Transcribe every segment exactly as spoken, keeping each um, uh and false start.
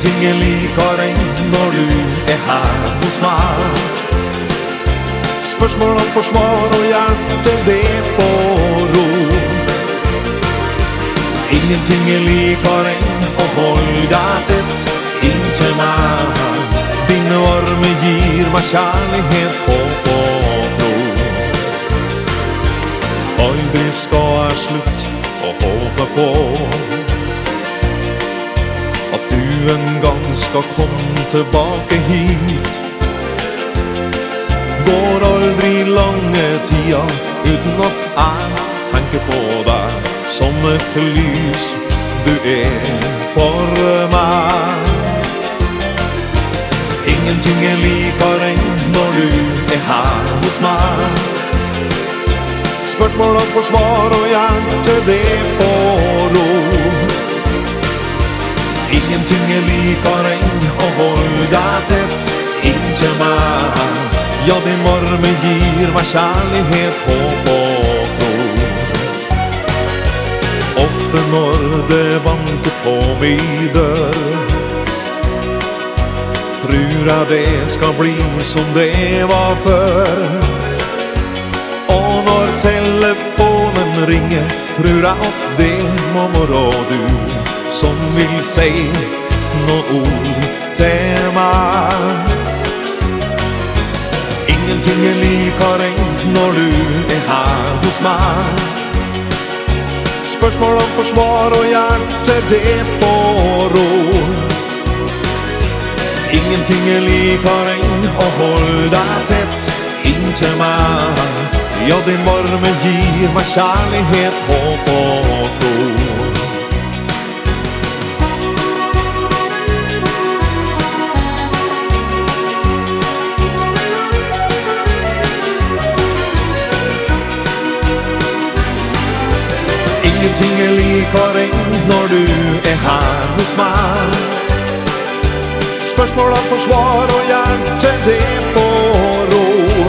Ingenting er likere enn når du er her hos meg. Spørsmål om forsvar og hjerte, det får ro. Ingenting er likere enn å holde deg tett inntil meg. Dine arme gir meg kjærlighet, håp og tro. Aldri skal jeg slutt å håpe på at du en gang skal komme tilbake hit. Går aldri lange tida uten at jeg tenker på deg som et lys du er for meg. Ingenting er likere enn når du er her hos meg. Spørsmål om forsvar og hjerte, det får ro. Ingenting er likere enn å holde deg tett inntil meg. Ja, din varme gir meg kjærlighet, håp og tro. Ofte når det banker på min dør, tror jeg det skal bli som det var før. Og når telefonen ringer, tror jeg at det må være du som vil si noen ord til meg. Ingenting er likere enn når du er her hos meg. Spørsmål om forsvar og hjerte, det får ro. Ingenting er likere enn å holde deg tett inntil meg. Ja, din varme gir meg kjærlighet, håp og tro. Ingenting er likere enn når du er her hos meg. Spørsmål om forsvar og hjerte, det får ro.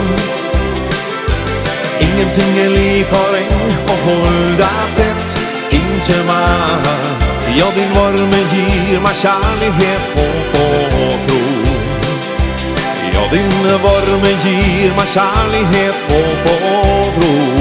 Ingenting er likere enn å holde deg tett inntil meg. Ja, din varme gir meg kjærlighet, håp og tro. Ja, din varme gir meg kjærlighet, håp og tro.